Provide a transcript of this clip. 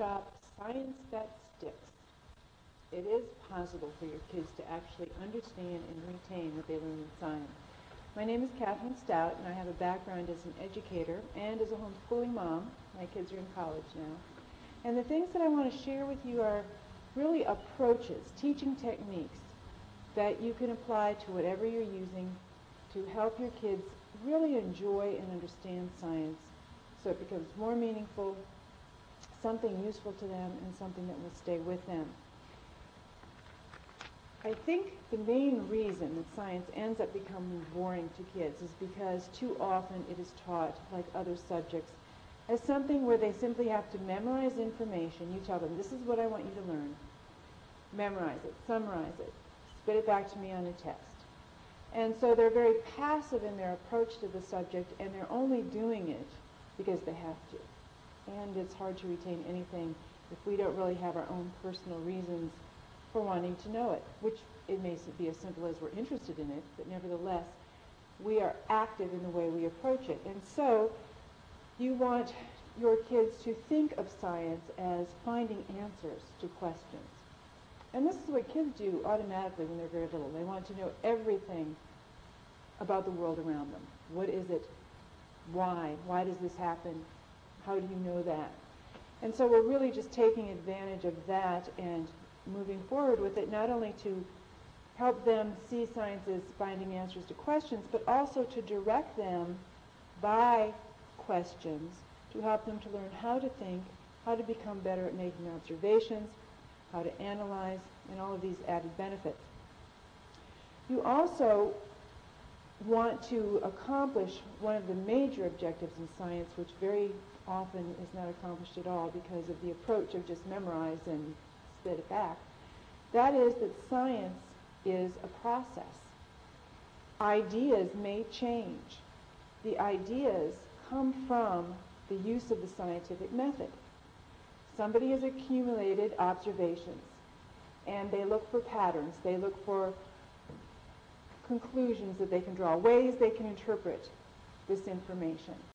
workshop, Science That Sticks. It is possible for your kids to actually understand and retain what they learn in science. My name is Catherine Stout, and I have a background as an educator and as a homeschooling mom. My kids are in college now. And the things that I want to share with you are really approaches, teaching techniques that you can apply to whatever you're using to help your kids really enjoy and understand science so it becomes more meaningful, something useful to them, and something that will stay with them. I think the main reason that science ends up becoming boring to kids is because too often it is taught, like other subjects, as something where they simply have to memorize information. You tell them, this is what I want you to learn. Memorize it, summarize it, spit it back to me on a test. And so they're very passive in their approach to the subject, and they're only doing it because they have to. And it's hard to retain anything if we don't really have our own personal reasons for wanting to know it, which it may be as simple as we're interested in it, but nevertheless, we are active in the way we approach it. And so you want your kids to think of science as finding answers to questions. And this is what kids do automatically when they're very little. They want to know everything about the world around them. What is it? Why? Why does this happen? How do you know that? And so we're really just taking advantage of that and moving forward with it, not only to help them see science as finding answers to questions, but also to direct them by questions to help them to learn how to think, how to become better at making observations, how to analyze, and all of these added benefits. You also want to accomplish one of the major objectives in science, which very often is not accomplished at all because of the approach of just memorize and spit it back. That is that science is a process. Ideas may change. The ideas come from the use of the scientific method. Somebody has accumulated observations, and they look for patterns. They look for conclusions that they can draw, ways they can interpret this information.